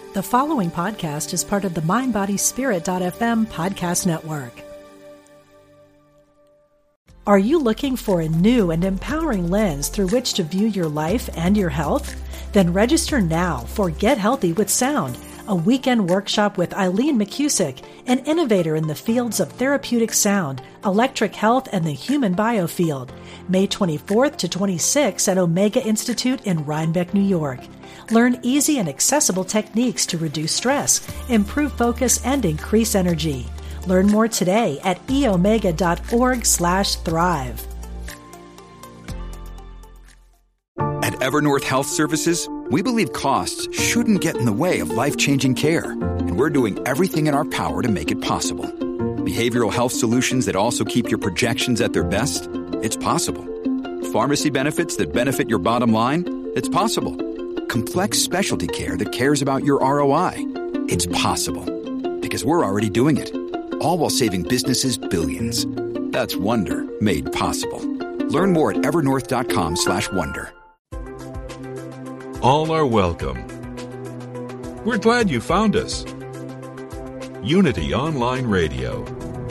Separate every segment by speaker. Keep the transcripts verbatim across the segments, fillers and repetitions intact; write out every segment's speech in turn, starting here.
Speaker 1: The following podcast is part of the mind body spirit dot f m podcast network. Are you looking for a new and empowering lens through which to view your life and your health? Then register now for Get Healthy with Sound, a weekend workshop with Eileen McCusick, an innovator in the fields of therapeutic sound, electric health, and the human biofield, May twenty-fourth to twenty-sixth at Omega Institute in Rhinebeck, New York. Learn easy and accessible techniques to reduce stress, improve focus, and increase energy. Learn more today at e omega dot org slash thrive.
Speaker 2: At Evernorth Health Services, we believe costs shouldn't get in the way of life-changing care, and we're doing everything in our power to make it possible. Behavioral health solutions that also keep your projections at their best? It's possible. Pharmacy benefits that benefit your bottom line? It's possible. Complex specialty care that cares about your R O I? It's possible. Because we're already doing it. All while saving businesses billions. That's Wonder made possible. Learn more at evernorth.com slash wonder.
Speaker 3: All are welcome. We're glad you found us. Unity Online Radio.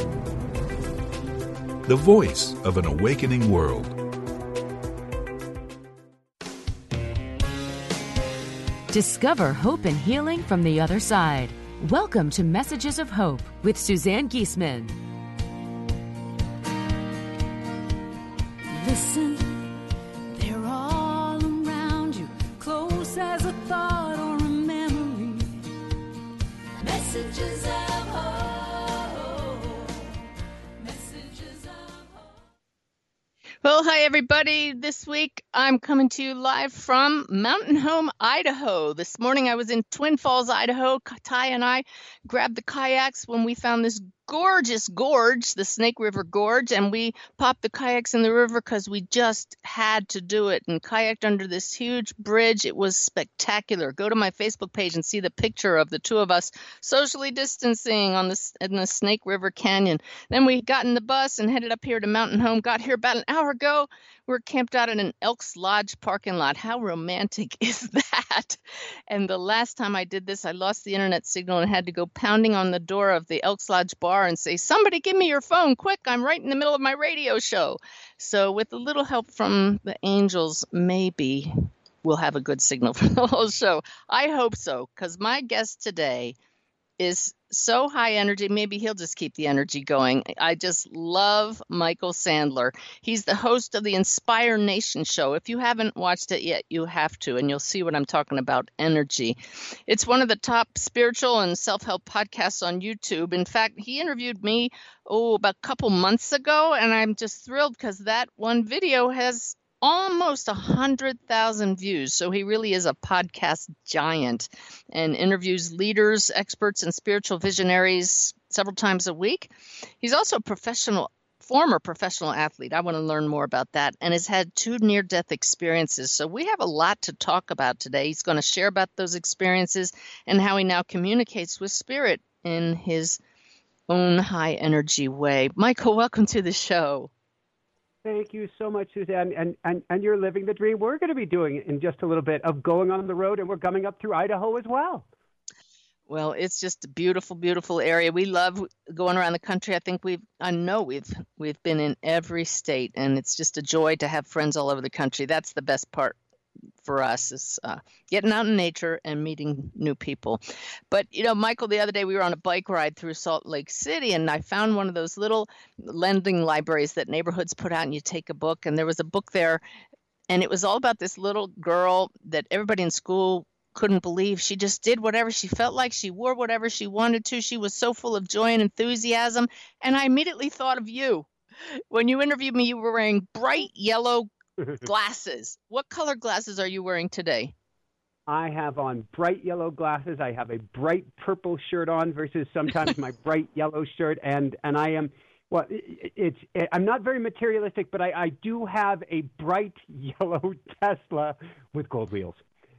Speaker 3: The voice of an awakening world.
Speaker 4: Discover hope and healing from the other side. Welcome to Messages of Hope with Suzanne Giesemann.
Speaker 5: Listen, they're all around you, close as a thought or a memory. Messages of hope. Messages of hope.
Speaker 6: Well, hi, everybody. This week, I'm coming to you live from Mountain Home, Idaho. This morning, I was in Twin Falls, Idaho. Ty and I grabbed the kayaks when we found this gorgeous gorge, the Snake River Gorge, and we popped the kayaks in the river because we just had to do it and kayaked under this huge bridge. It was spectacular. Go to my Facebook page and see the picture of the two of us socially distancing on the, in the Snake River Canyon. Then we got in the bus and headed up here to Mountain Home. Got here about an hour ago. We're camped out in an Elks Lodge parking lot. How romantic is that? And the last time I did this, I lost the internet signal and had to go pounding on the door of the Elks Lodge bar and say, somebody give me your phone, quick, I'm right in the middle of my radio show. So with a little help from the angels, maybe we'll have a good signal for the whole show. I hope so, because my guest today is so high energy. Maybe he'll just keep the energy going. I just love Michael Sandler. He's the host of the Inspire Nation show. If you haven't watched it yet, you have to, and you'll see what I'm talking about, energy. It's one of the top spiritual and self-help podcasts on YouTube. In fact, he interviewed me, oh, about a couple months ago, and I'm just thrilled because that one video has almost one hundred thousand views. So he really is a podcast giant and interviews leaders, experts, and spiritual visionaries several times a week. He's also a professional, former professional athlete. I want to learn more about that, and has had two near-death experiences. So we have a lot to talk about today. He's going to share about those experiences and how he now communicates with spirit in his own high energy way. Michael, welcome to the show.
Speaker 7: Thank you so much, Suzanne. And, and, and you're living the dream. We're going to be doing it in just a little bit of going on the road, and we're coming up through Idaho as well.
Speaker 6: Well, it's just a beautiful, beautiful area. We love going around the country. I think we've, I know we've, we've been in every state, and it's just a joy to have friends all over the country. That's the best part for us, is uh, getting out in nature and meeting new people. But, you know, Michael, the other day we were on a bike ride through Salt Lake City, and I found one of those little lending libraries that neighborhoods put out, and you take a book, and there was a book there, and it was all about this little girl that everybody in school couldn't believe. She just did whatever she felt like. She wore whatever she wanted to. She was so full of joy and enthusiasm, and I immediately thought of you. When you interviewed me, you were wearing bright yellow glasses. What color glasses are you wearing today?
Speaker 7: I have on bright yellow glasses. I have a bright purple shirt on versus sometimes my bright yellow shirt. And, and I am, well, it, it's, it, I'm not very materialistic, but I, I do have a bright yellow Tesla with gold wheels.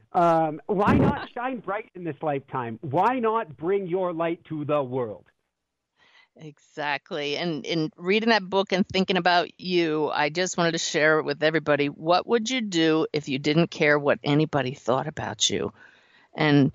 Speaker 7: Um, why not shine bright in this lifetime? Why not bring your light to the world?
Speaker 6: Exactly. And in reading that book and thinking about you, I just wanted to share it with everybody. What would you do if you didn't care what anybody thought about you? And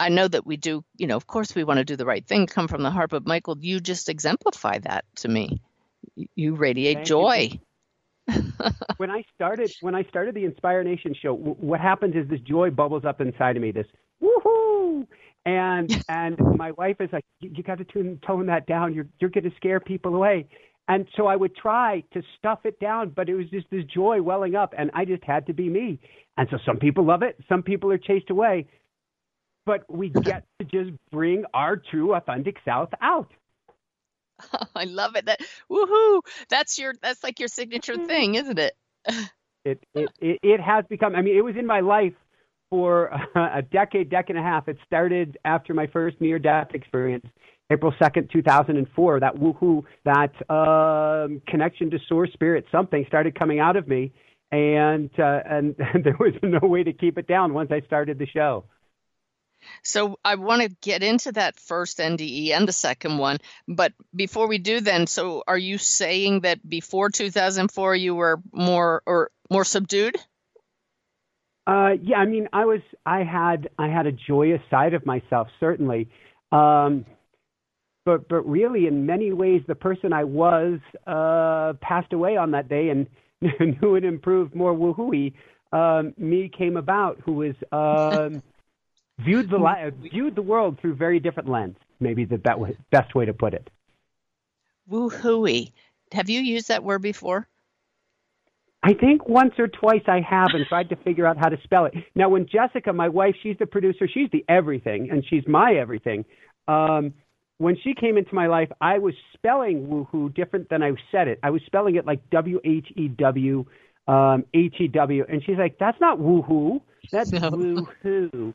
Speaker 6: I know that we do, you know, of course we want to do the right thing, come from the heart, but Michael, you just exemplify that to me. You radiate
Speaker 7: Thank
Speaker 6: joy.
Speaker 7: You. when I started, when I started the Inspire Nation show, w- what happens is this joy bubbles up inside of me, this woohoo, and and my wife is like, you, you got to tune, tone that down. You're you're going to scare people away. And so I would try to stuff it down, but it was just this joy welling up, and I just had to be me. And so some people love it, some people are chased away, but we get to just bring our true, authentic self out.
Speaker 6: Oh, I love it. That woohoo! That's your that's like your signature thing, isn't it?
Speaker 7: it, it it it has become. I mean, it was in my life for a decade, decade and a half. It started after my first near-death experience, April second, two thousand four. That woohoo, that um, connection to source spirit, something started coming out of me, and uh, and there was no way to keep it down once I started the show.
Speaker 6: So I want to get into that first N D E and the second one, but before we do then, so are you saying that before two thousand four you were more or more subdued?
Speaker 7: Uh, yeah, I mean, I was, I had, I had a joyous side of myself, certainly. Um, but, but really in many ways, the person I was, uh, passed away on that day, and new and improved, more woohooey, um, me came about, who was, um, viewed the li- viewed the world through very different lens. Maybe the be- best way to put it.
Speaker 6: Woohooey. Have you used that word before?
Speaker 7: I think once or twice I have, and tried to figure out how to spell it. Now, when Jessica, my wife, she's the producer, she's the everything, and she's my everything. Um, when she came into my life, I was spelling woohoo different than I said it. I was spelling it like W H E W, um, H E W, and she's like, that's not woohoo. That's
Speaker 6: No.
Speaker 7: woohoo.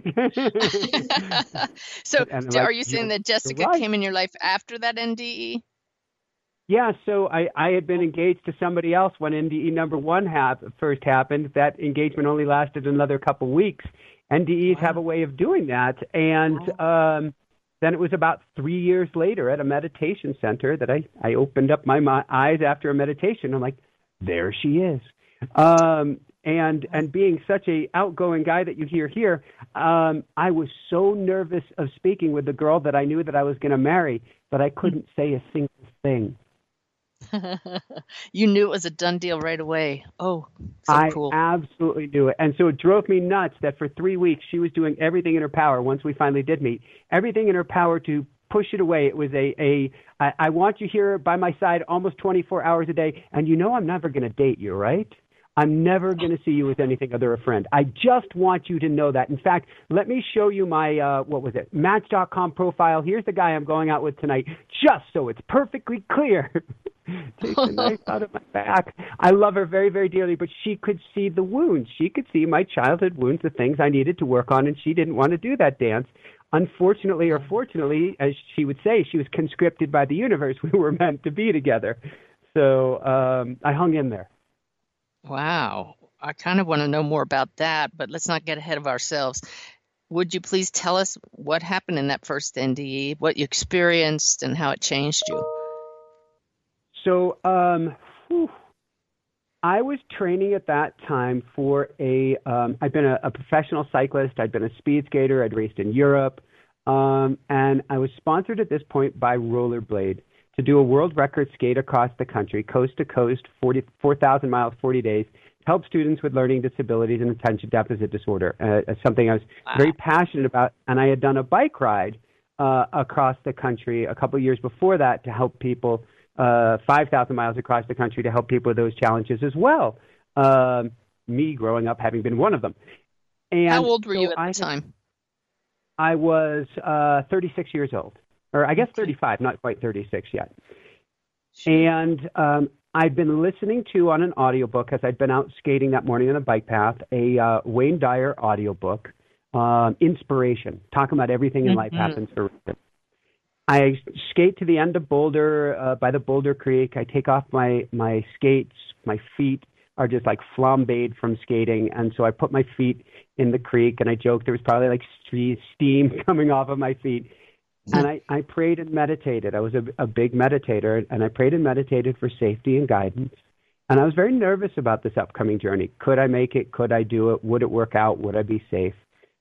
Speaker 6: So
Speaker 7: And
Speaker 6: d-
Speaker 7: like,
Speaker 6: are you saying
Speaker 7: you're-
Speaker 6: that Jessica
Speaker 7: you're right.
Speaker 6: came in your life after that N D E?
Speaker 7: Yeah, so I, I had been engaged to somebody else when N D E number one hap- first happened. That engagement only lasted another couple weeks. N D Es
Speaker 6: Wow.
Speaker 7: have a way of doing that. And um, then it was about three years later at a meditation center that I, I opened up my, my eyes after a meditation. I'm like, there she is. Um, and and being such a outgoing guy that you hear here, um, I was so nervous of speaking with the girl that I knew that I was going to marry, but I couldn't say a single thing.
Speaker 6: You knew it was a done deal right away. Oh, so
Speaker 7: I
Speaker 6: cool.
Speaker 7: absolutely knew it. And so it drove me nuts that for three weeks she was doing everything in her power, once we finally did meet, everything in her power to push it away. It was a, a I, I want you here by my side almost twenty-four hours a day, and you know I'm never going to date you, right? I'm never going to see you as anything other than a friend. I just want you to know that. In fact, let me show you my, uh, what was it, Match dot com profile. Here's the guy I'm going out with tonight, just so it's perfectly clear. Take the knife out of my back. I love her very, very dearly, but she could see the wounds. She could see my childhood wounds, the things I needed to work on, and she didn't want to do that dance. Unfortunately or fortunately, as she would say, she was conscripted by the universe. We were meant to be together. So um, I hung in there.
Speaker 6: Wow. I kind of want to know more about that, but let's not get ahead of ourselves. Would you please tell us what happened in that first N D E, what you experienced, and how it changed you?
Speaker 7: So um, whew, I was training at that time for a, um, I'd been a, a professional cyclist. I'd been a speed skater. I'd raced in Europe. Um, and I was sponsored at this point by Rollerblade to do a world record skate across the country, coast to coast, forty-four thousand miles, forty days, to help students with learning disabilities and attention deficit disorder. Uh, it's something I was
Speaker 6: Wow.
Speaker 7: very passionate about. And I had done a bike ride uh, across the country a couple of years before that to help people, uh, five thousand miles across the country to help people with those challenges as well. Um, me growing up having been one of them. And
Speaker 6: How old were
Speaker 7: so
Speaker 6: you at
Speaker 7: I
Speaker 6: the
Speaker 7: had-
Speaker 6: time?
Speaker 7: I was uh, thirty-six years old, or I guess thirty-five, not quite thirty-six yet. And um, I'd been listening to on an audiobook as I'd been out skating that morning on a bike path, a uh, Wayne Dyer audiobook, um, Inspiration, talking about everything in life
Speaker 6: Mhm.
Speaker 7: happens for a reason. I skate to the end of Boulder, uh, by the Boulder Creek. I take off my, my skates. My feet are just like flambéed from skating. And so I put my feet in the creek, and I joked there was probably like stre- steam coming off of my feet. And I, I prayed and meditated. I was a, a big meditator, and I prayed and meditated for safety and guidance. And I was very nervous about this upcoming journey. Could I make it? Could I do it? Would it work out? Would I be safe?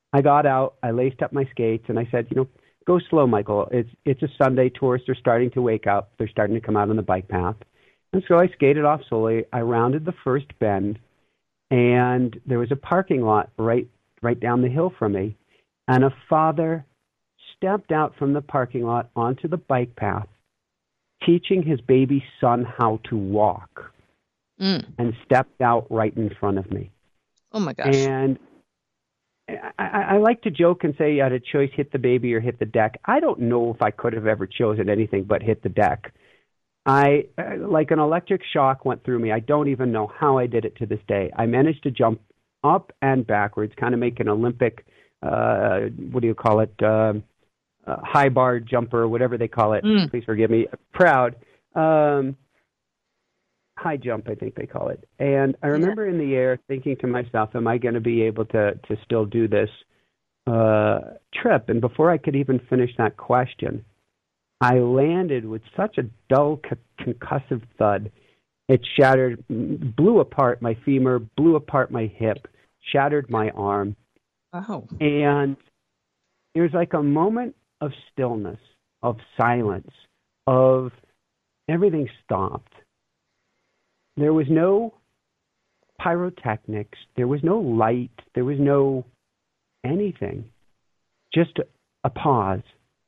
Speaker 7: I got out, I laced up my skates, and I said, you know, go slow, Michael. It's it's a Sunday. Tourists are starting to wake up. They're starting to come out on the bike path. And so I skated off slowly. I rounded the first bend, and there was a parking lot right right down the hill from me. And a father stepped out from the parking lot onto the bike path, teaching his baby son how to walk, mm. and stepped out right in front of me.
Speaker 6: Oh, my gosh.
Speaker 7: And I, I like to joke and say you had a choice, hit the baby or hit the deck. I don't know if I could have ever chosen anything but hit the deck. I, like an electric shock went through me. I don't even know how I did it to this day. I managed to jump up and backwards, kind of make an Olympic, uh, what do you call it, uh, uh, high bar jumper, whatever they call it. Mm. Please forgive me. Proud. Um, high jump, I think they call it. And I remember yeah. in the air thinking to myself, am I going to be able to, to still do this uh, trip? And before I could even finish that question, I landed with such a dull, c- concussive thud. It shattered, blew apart my femur, blew apart my hip, shattered my arm.
Speaker 6: Oh.
Speaker 7: And it was like a moment of stillness, of silence, of everything stopped. There was no pyrotechnics. There was no light. There was no anything. Just a, a pause.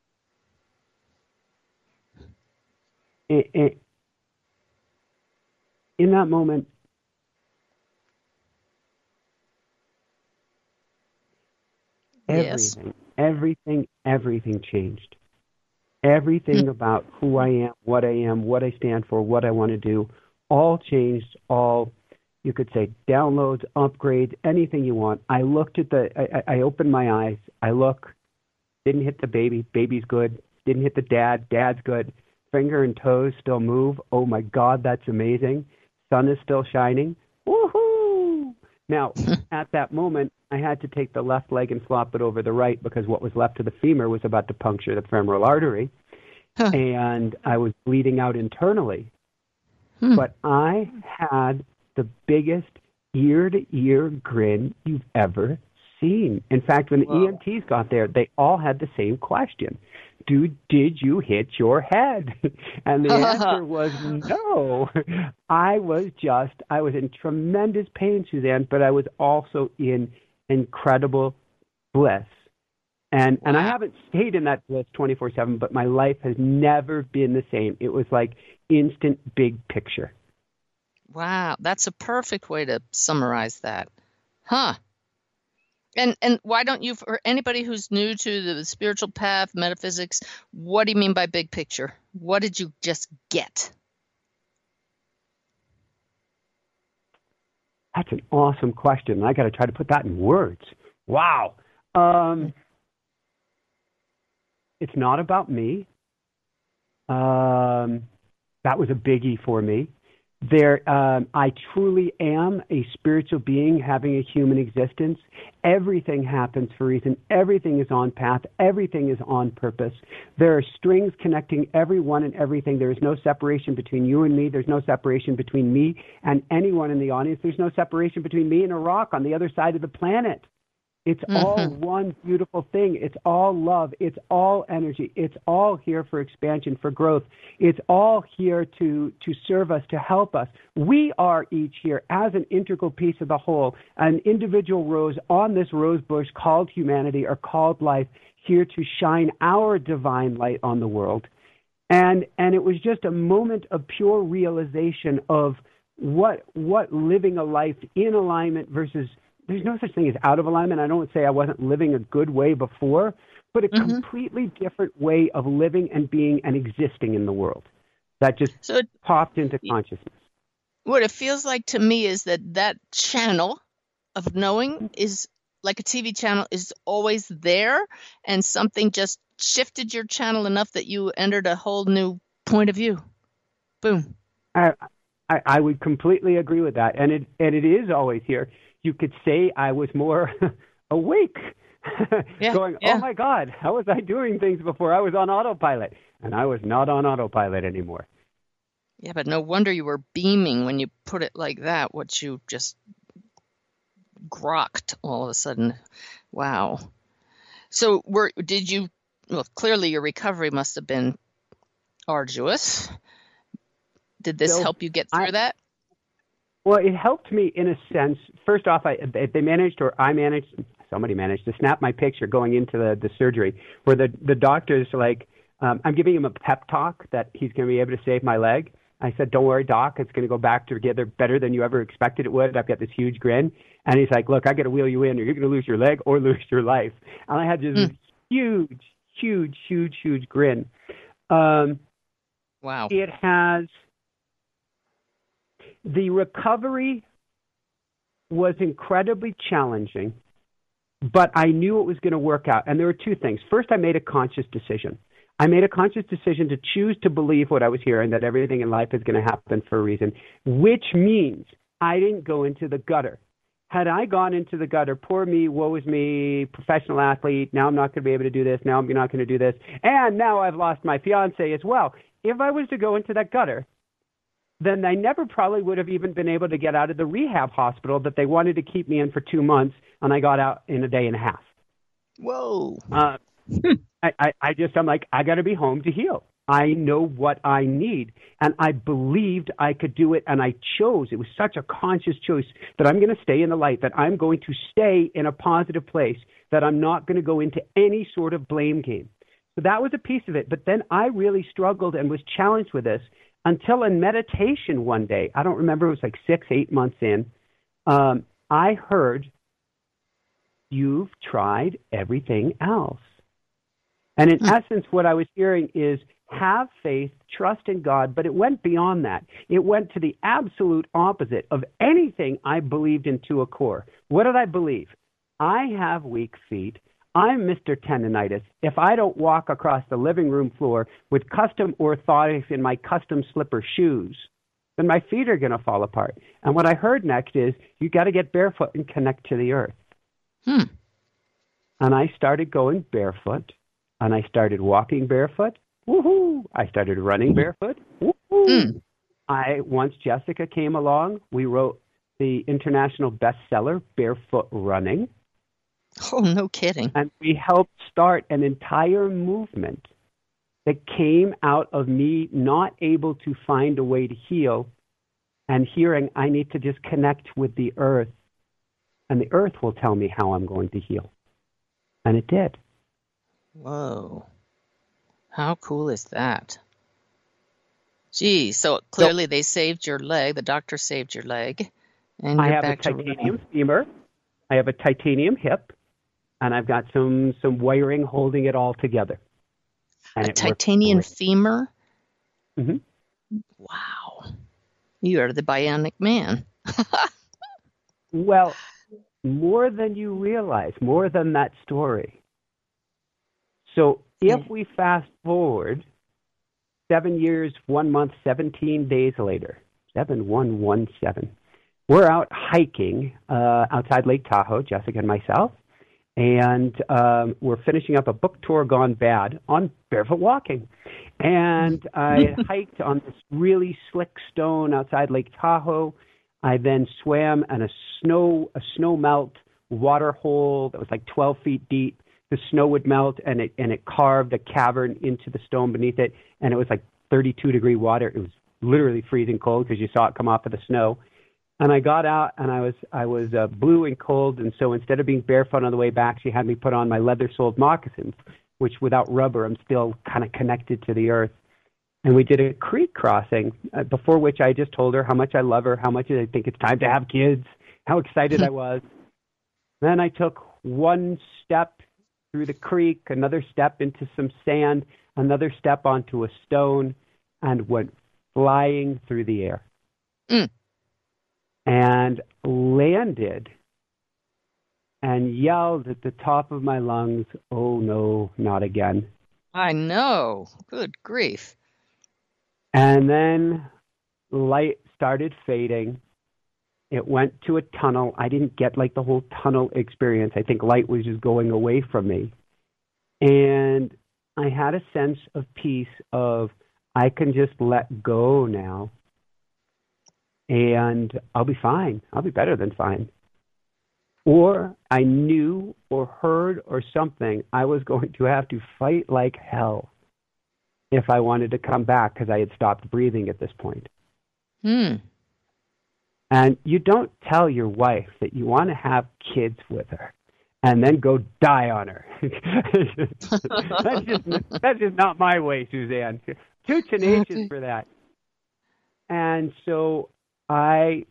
Speaker 7: It, it, in that moment,
Speaker 6: yes.
Speaker 7: everything, everything, everything changed. Everything about who I am, what I am, what I stand for, what I want to do, all changed, all, you could say, downloads, upgrades, anything you want. I looked at the, I, I opened my eyes. I look, didn't hit the baby. Baby's good. Didn't hit the dad. Dad's good. Finger and toes still move. Oh, my God, that's amazing. Sun is still shining. Woohoo! Now, at that moment, I had to take the left leg and flop it over the right because what was left of the femur was about to puncture the femoral artery, huh. and I was bleeding out internally. Hmm. But I had the biggest ear-to-ear grin you've ever seen. In fact, when the Whoa. E M Ts got there, they all had the same question. Dude, did you hit your head? And the answer was no. I was just, I was in tremendous pain, Suzanne, but I was also in incredible bliss. And and I haven't stayed in that bliss twenty-four seven, but my life has never been the same. It was like instant big picture.
Speaker 6: Wow, that's a perfect way to summarize that. Huh. And and why don't you, for anybody who's new to the spiritual path, metaphysics, what do you mean by big picture? What did you just get?
Speaker 7: That's an awesome question. I got to try to put that in words. Wow. Um, it's not about me. Um, that was a biggie for me. There, um, I truly am a spiritual being having a human existence. Everything happens for a reason. Everything is on path. Everything is on purpose. There are strings connecting everyone and everything. There is no separation between you and me. There's no separation between me and anyone in the audience. There's no separation between me and a rock on the other side of the planet. It's mm-hmm. all one beautiful thing. It's all love. It's all energy. It's all here for expansion, for growth. It's all here to, to serve us, to help us. We are each here as an integral piece of the whole, an individual rose on this rose bush called humanity or called life, here to shine our divine light on the world. And and it was just a moment of pure realization of what what living a life in alignment versus. There's no such thing as out of alignment. I don't say I wasn't living a good way before, but a mm-hmm. completely different way of living and being and existing in the world. That just so it, popped into consciousness.
Speaker 6: What it feels like to me is that that channel of knowing is like a T V channel is always there, and something just shifted your channel enough that you entered a whole new point of view. Boom.
Speaker 7: I, I, I would completely agree with that. And it, and it is always here. You could say I was more awake, yeah, going, yeah. oh, my God, how was I doing things before? I was on autopilot, and I was not on autopilot anymore.
Speaker 6: Yeah, but no wonder you were beaming when you put it like that, what you just grokked all of a sudden. Wow. So were did you, well, clearly your recovery must have been arduous. Did this
Speaker 7: So
Speaker 6: help you get through
Speaker 7: I,
Speaker 6: that?
Speaker 7: Well, it helped me in a sense. First off, I, they managed, or I managed, somebody managed to snap my picture going into the, the surgery, where the, the doctor's like, um, I'm giving him a pep talk that he's going to be able to save my leg. I said, don't worry, doc, it's going to go back together better than you ever expected it would. I've got this huge grin. And he's like, look, I got to wheel you in, or you're going to lose your leg or lose your life. And I had this mm. huge, huge, huge, huge grin. Um,
Speaker 6: wow.
Speaker 7: It has... The recovery was incredibly challenging, but I knew it was going to work out. And there were two things. First, I made a conscious decision. I made a conscious decision to choose to believe what I was hearing, that everything in life is going to happen for a reason, which means I didn't go into the gutter. Had I gone into the gutter, poor me, woe is me, professional athlete, now I'm not going to be able to do this, now I'm not going to do this, and now I've lost my fiance as well. If I was to go into that gutter, then I never probably would have even been able to get out of the rehab hospital that they wanted to keep me in for two months, and I got out in a day and a half.
Speaker 6: Whoa.
Speaker 7: Uh, I, I, I just, I'm like, I got to be home to heal. I know what I need, and I believed I could do it, and I chose. It was such a conscious choice that I'm going to stay in the light, that I'm going to stay in a positive place, that I'm not going to go into any sort of blame game. So that was a piece of it. But then I really struggled and was challenged with this, until in meditation one day, I don't remember, it was like six, eight months in, um, I heard, you've tried everything else. And in mm. essence, what I was hearing is have faith, trust in God, but it went beyond that. It went to the absolute opposite of anything I believed in to a core. What did I believe? I have weak feet. I'm Mister Tendonitis. If I don't walk across the living room floor with custom orthotics in my custom slipper shoes, then my feet are going to fall apart. And what I heard next is, you got to get barefoot and connect to the earth.
Speaker 6: Hmm.
Speaker 7: And I started going barefoot, and I started walking barefoot. Woohoo! I started running barefoot. Woohoo! Mm. I once Jessica came along, we wrote the international bestseller, Barefoot Running.
Speaker 6: Oh, no kidding.
Speaker 7: And we helped start an entire movement that came out of me not able to find a way to heal and hearing I need to just connect with the earth, and the earth will tell me how I'm going to heal. And it did.
Speaker 6: Whoa. How cool is that? Gee, so clearly so, they saved your leg. The doctor saved your leg. And
Speaker 7: I
Speaker 6: you're
Speaker 7: have
Speaker 6: back
Speaker 7: a
Speaker 6: to
Speaker 7: titanium
Speaker 6: running.
Speaker 7: femur. I have a titanium hip. And I've got some, some wiring holding it all together. And
Speaker 6: a titanium femur?
Speaker 7: Mm-hmm.
Speaker 6: Wow. You are the bionic man.
Speaker 7: Well, more than you realize, more than that story. So if we fast forward seven years, one month, seventeen days later, seven, one, one, seven, we're out hiking uh, outside Lake Tahoe, Jessica and myself. And um, we're finishing up a book tour gone bad on barefoot walking. And I hiked on this really slick stone outside Lake Tahoe. I then swam in a snow a snow melt water hole that was like twelve feet deep. The snow would melt, and it and it carved a cavern into the stone beneath it. And it was like thirty-two degree water. It was literally freezing cold because you saw it come off of the snow. And I got out, and I was I was uh, blue and cold, and so instead of being barefoot on the way back, she had me put on my leather-soled moccasins, which without rubber, I'm still kind of connected to the earth. And we did a creek crossing, uh, before which I just told her how much I love her, how much I think it's time to have kids, how excited I was. Then I took one step through the creek, another step into some sand, another step onto a stone, and went flying through the air.
Speaker 6: Mm.
Speaker 7: And landed and yelled at the top of my lungs, oh, no, not again.
Speaker 6: I know. Good grief.
Speaker 7: And then light started fading. It went to a tunnel. I didn't get like the whole tunnel experience. I think light was just going away from me. And I had a sense of peace of I can just let go now. And I'll be fine. I'll be better than fine. or I knew or heard or something, I was going to have to fight like hell if I wanted to come back because I had stopped breathing at this point.
Speaker 6: Hmm.
Speaker 7: And you don't tell your wife that you want to have kids with her and then go die on her. that's, just, that's just not my way, Suzanne. Too tenacious for that. And so I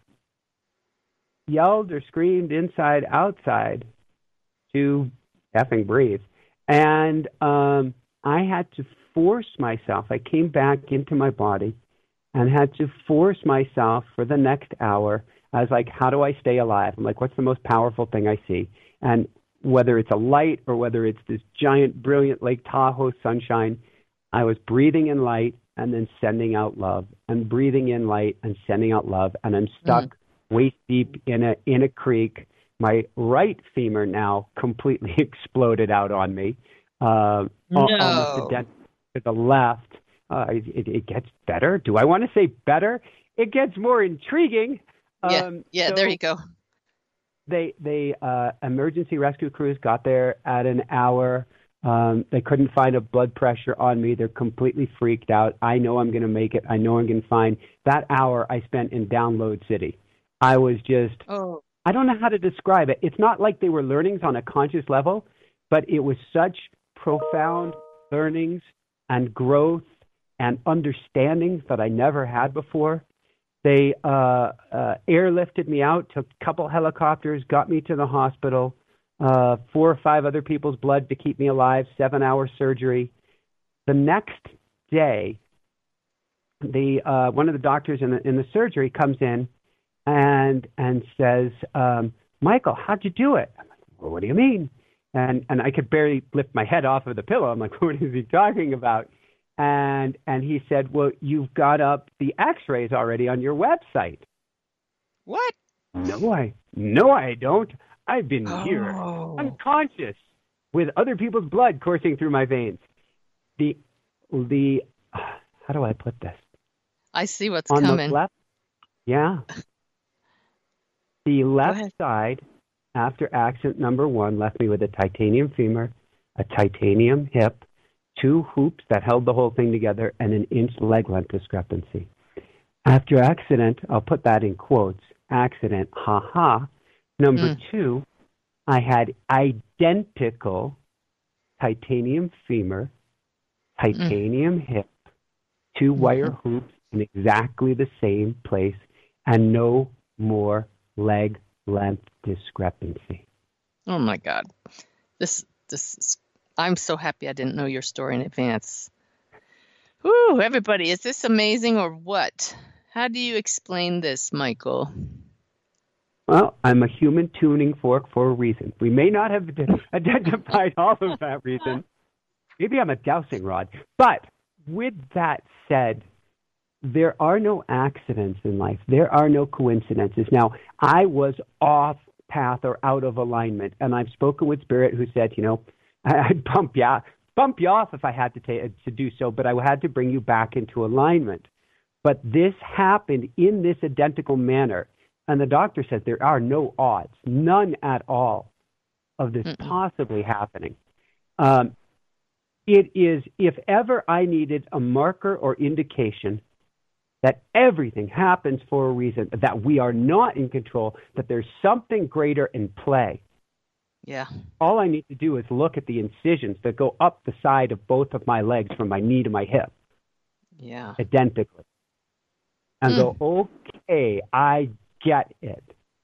Speaker 7: yelled or screamed inside, outside to effing breathe. And um, I had to force myself. I came back into my body and had to force myself for the next hour. I was like, how do I stay alive? I'm like, what's the most powerful thing I see? And whether it's a light or whether it's this giant, brilliant Lake Tahoe sunshine, I was breathing in light and then sending out love, and breathing in light and sending out love. And I'm stuck mm-hmm. waist deep in a in a creek. My right femur now completely exploded out on me. Uh,
Speaker 6: no.
Speaker 7: Almost to the left. Uh, it, it gets better. Do I want to say better? It gets more intriguing.
Speaker 6: Yeah,
Speaker 7: um,
Speaker 6: yeah.
Speaker 7: so
Speaker 6: There you go.
Speaker 7: They, they uh, emergency rescue crews got there at an hour. Um, they couldn't find a blood pressure on me. They're completely freaked out. I know I'm going to make it. I know I'm going to find. That hour I spent in Download City. I was just,
Speaker 6: oh.
Speaker 7: I don't know how to describe it. It's not like they were learnings on a conscious level, but it was such profound learnings and growth and understandings that I never had before. They uh, uh, airlifted me out, took a couple helicopters, got me to the hospital, uh, four or five other people's blood to keep me alive, seven-hour surgery. The next day, the uh, one of the doctors in the, in the surgery comes in and and says, um, Michael, how'd you do it? I'm like, well, what do you mean? And and I could barely lift my head off of the pillow. I'm like, what is he talking about? And and he said, well, you've got up the X-rays already on your website.
Speaker 6: What?
Speaker 7: No, I no, I don't. I've been
Speaker 6: oh.
Speaker 7: here, unconscious, with other people's blood coursing through my veins. The the how do I put this?
Speaker 6: I see what's
Speaker 7: on
Speaker 6: coming.
Speaker 7: The left, yeah. The left side, after accident number one, left me with a titanium femur, a titanium hip, two hoops that held the whole thing together, and an inch leg length discrepancy. After accident, I'll put that in quotes, accident, ha-ha. Number mm. two, I had identical titanium femur, titanium mm. hip, two wire mm-hmm. hoops in exactly the same place, and no more leg length discrepancy.
Speaker 6: Oh my God. This, this is, I'm so happy I didn't know your story in advance. Whew, everybody, is this amazing or what? How do you explain this, Michael?
Speaker 7: Well, I'm a human tuning fork for a reason. We may not have identified all of that reason. Maybe I'm a dowsing rod. But with that said, there are no accidents in life. There are no coincidences. Now, I was off path or out of alignment, and I've spoken with Spirit who said, you know, I'd bump you, bump you off if I had to, ta- to do so, but I had to bring you back into alignment. But this happened in this identical manner, and the doctor says there are no odds, none at all, of this Mm-mm. possibly happening. Um, it is, if ever I needed a marker or indication that everything happens for a reason, that we are not in control, that there's something greater in play.
Speaker 6: Yeah.
Speaker 7: All I need to do is look at the incisions that go up the side of both of my legs from my knee to my hip.
Speaker 6: Yeah.
Speaker 7: Identically. And mm. go, okay, I get it.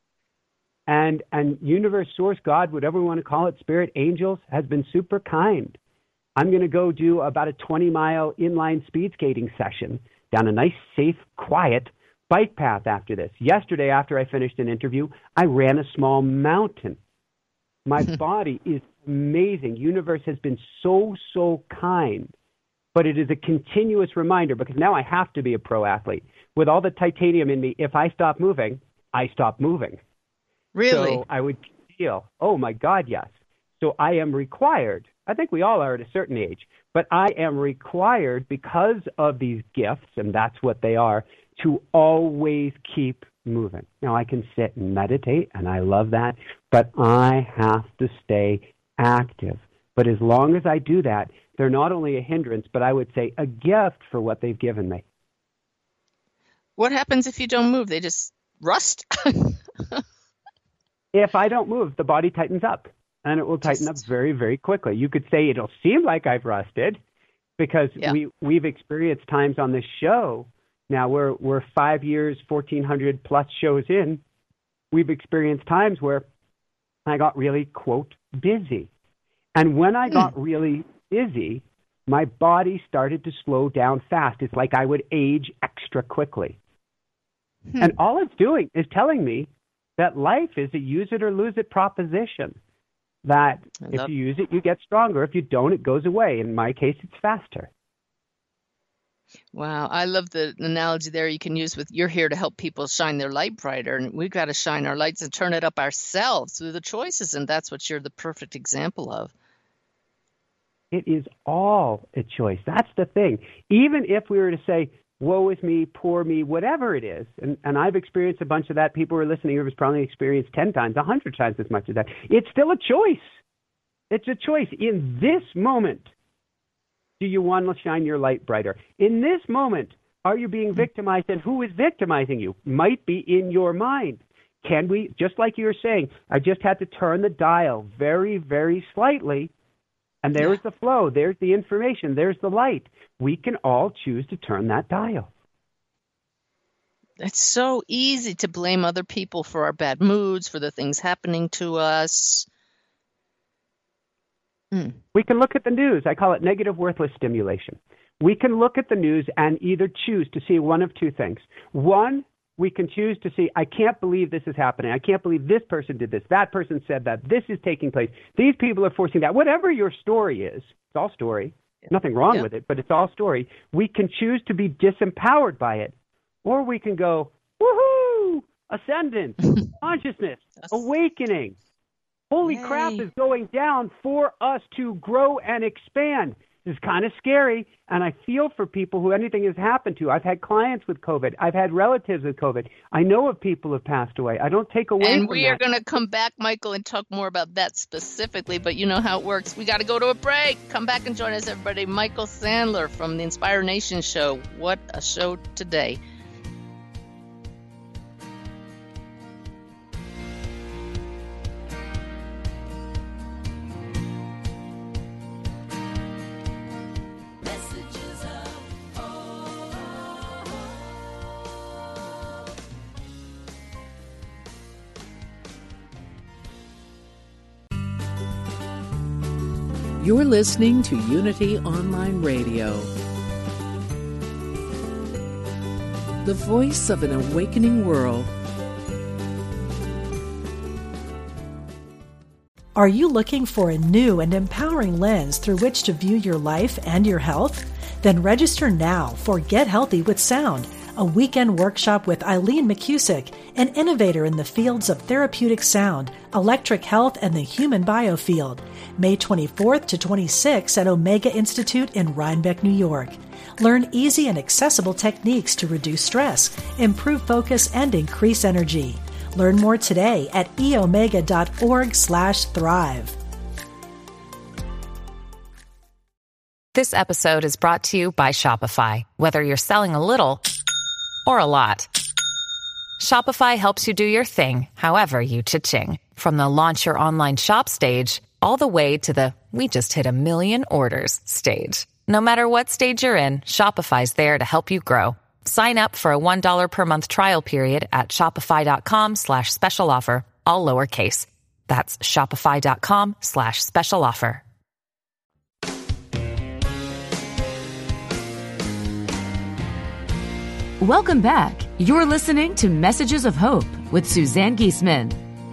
Speaker 7: And and universe, source, God, whatever we want to call it, spirit, angels, has been super kind. I'm going to go do about a twenty-mile inline speed skating session down a nice, safe, quiet bike path after this. Yesterday, after I finished an interview, I ran a small mountain. My body is amazing. Universe has been so, so kind. But it is a continuous reminder, because now I have to be a pro athlete. With all the titanium in me, if I stop moving, I stop moving.
Speaker 6: Really?
Speaker 7: So I would feel, oh, my God, yes. So I am required, I think we all are at a certain age, but I am required, because of these gifts, and that's what they are, to always keep moving. Now, I can sit and meditate, and I love that, but I have to stay active. But as long as I do that, they're not only a hindrance, but I would say a gift for what they've given me.
Speaker 6: What happens if you don't move? They just rust?
Speaker 7: If I don't move, the body tightens up, and it will tighten up very, very quickly. You could say it'll seem like I've rusted because yeah. we, we've experienced times on this show. Now we're, we're five years, fourteen hundred plus shows in. We've experienced times where I got really, quote, busy. And when I got mm. really busy, my body started to slow down fast. It's like I would age extra quickly. Hmm. And all it's doing is telling me that life is a use it or lose it proposition. That if you use it, you get stronger. If you don't, it goes away. In my case, it's faster.
Speaker 6: Wow. I love the analogy there you can use with you're here to help people shine their light brighter. And we've got to shine our lights and turn it up ourselves through the choices. And that's what you're the perfect example of.
Speaker 7: It is all a choice. That's the thing. Even if we were to say, woe is me, poor me, whatever it is, and, and I've experienced a bunch of that. People who are listening have probably experienced ten times, one hundred times as much as that. It's still a choice. It's a choice. In this moment, do you want to shine your light brighter? In this moment, are you being victimized? And who is victimizing you? Might be in your mind. Can we, just like you were saying, I just had to turn the dial very, very slightly. And there's yeah. the flow, there's the information, there's the light. We can all choose to turn that dial.
Speaker 6: It's so easy to blame other people for our bad moods, for the things happening to us. Hmm.
Speaker 7: We can look at the news. I call it negative, worthless stimulation. We can look at the news and either choose to see one of two things. One, we can choose to see, I can't believe this is happening. I can't believe this person did this. That person said that. This is taking place. These people are forcing that. Whatever your story is, it's all story. Yeah. Nothing wrong yeah. with it, but it's all story. We can choose to be disempowered by it. Or we can go, woohoo, ascendance, consciousness, awakening. Holy Yay. crap is going down for us to grow and expand. It's kind of scary, and I feel for people who anything has happened to. I've had clients with COVID. I've had relatives with COVID. I know of people who have passed away. I don't take away
Speaker 6: and
Speaker 7: from
Speaker 6: we
Speaker 7: that.
Speaker 6: are going to come back, Michael, and talk more about that specifically, but you know how it works. We got to go to a break. Come back and join us, everybody. Michael Sandler from the Inspire Nation Show. What a show today.
Speaker 8: You're listening to Unity Online Radio, the voice of an awakening world.
Speaker 1: Are you looking for a new and empowering lens through which to view your life and your health? Then register now for Get Healthy with Sound, a weekend workshop with Eileen McCusick, an innovator in the fields of therapeutic sound, electric health, and the human biofield. May twenty-fourth to twenty-sixth at Omega Institute in Rhinebeck, New York. Learn easy and accessible techniques to reduce stress, improve focus, and increase energy. Learn more today at eomega.org slash thrive.
Speaker 9: This episode is brought to you by Shopify. Whether you're selling a little or a lot, Shopify helps you do your thing, however you cha-ching. From the launch your online shop stage, all the way to the we just hit a million orders stage. No matter what stage you're in, Shopify's there to help you grow. Sign up for a one dollar per month trial period at shopify.com slash special offer, all lowercase. That's shopify.com slash special offer.
Speaker 4: Welcome back. You're listening to Messages of Hope with Suzanne Giesemann.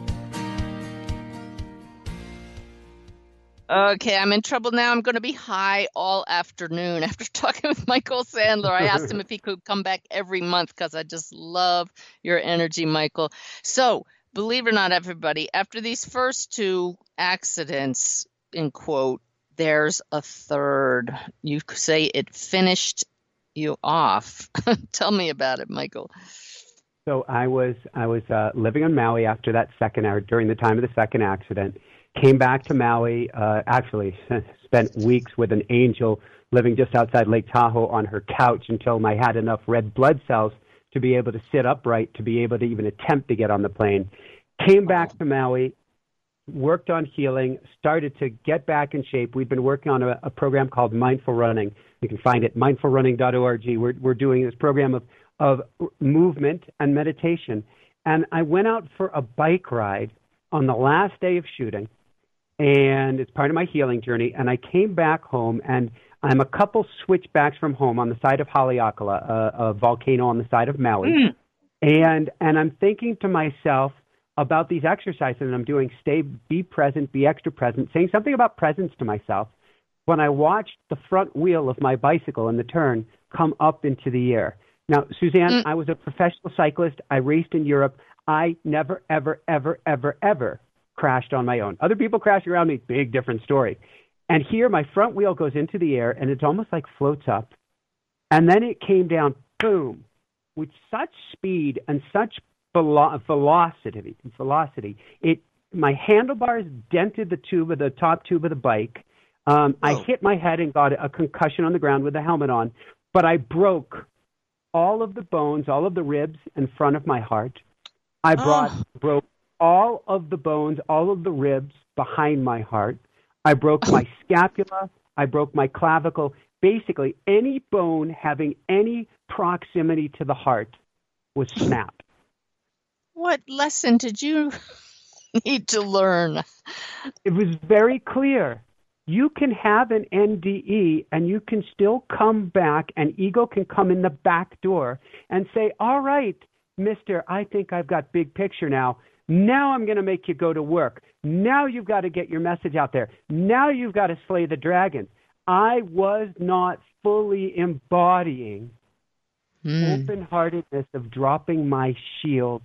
Speaker 6: Okay, I'm in trouble now. I'm going to be high all afternoon after talking with Michael Sandler. I asked him if he could come back every month because I just love your energy, Michael. So, believe it or not, everybody, after these first two accidents, in quote, there's a third. You say it finished you off. Tell me about it, Michael.
Speaker 7: So I was I was uh, living on Maui after that second hour, during the time of the second accident. Came back to Maui, uh, actually spent weeks with an angel living just outside Lake Tahoe on her couch until I had enough red blood cells to be able to sit upright, to be able to even attempt to get on the plane. Came back to Maui, worked on healing, started to get back in shape. We've been working on a, a program called Mindful Running. You can find it, mindful running dot org. We're, we're doing this program of, of movement and meditation. And I went out for a bike ride on the last day of shooting, and it's part of my healing journey. And I came back home, and I'm a couple switchbacks from home on the side of Haleakala, a, a volcano on the side of Maui. Mm. And and I'm thinking to myself about these exercises that I'm doing, stay, be present, be extra present, saying something about presence to myself when I watched the front wheel of my bicycle in the turn come up into the air. Now, Suzanne, mm. I was a professional cyclist. I raced in Europe. I never, ever, ever, ever, ever crashed on my own. Other people crash around me, big different story. And here my front wheel goes into the air, and it's almost like floats up. And then it came down, boom, with such speed and such velo- velocity. Velocity. It my handlebars dented the tube of the top tube of the bike. Um, I hit my head and got a concussion on the ground with the helmet on. But I broke all of the bones, all of the ribs in front of my heart. I brought oh. broke all of the bones, all of the ribs behind my heart. I broke my scapula. I broke my clavicle. Basically, any bone having any proximity to the heart was snapped.
Speaker 6: What lesson did you need to learn?
Speaker 7: It was very clear. You can have an N D E and you can still come back, and ego can come in the back door and say, all right, mister, I think I've got big picture now. Now I'm going to make you go to work. Now you've got to get your message out there. Now you've got to slay the dragons. I was not fully embodying mm. open-heartedness of dropping my shields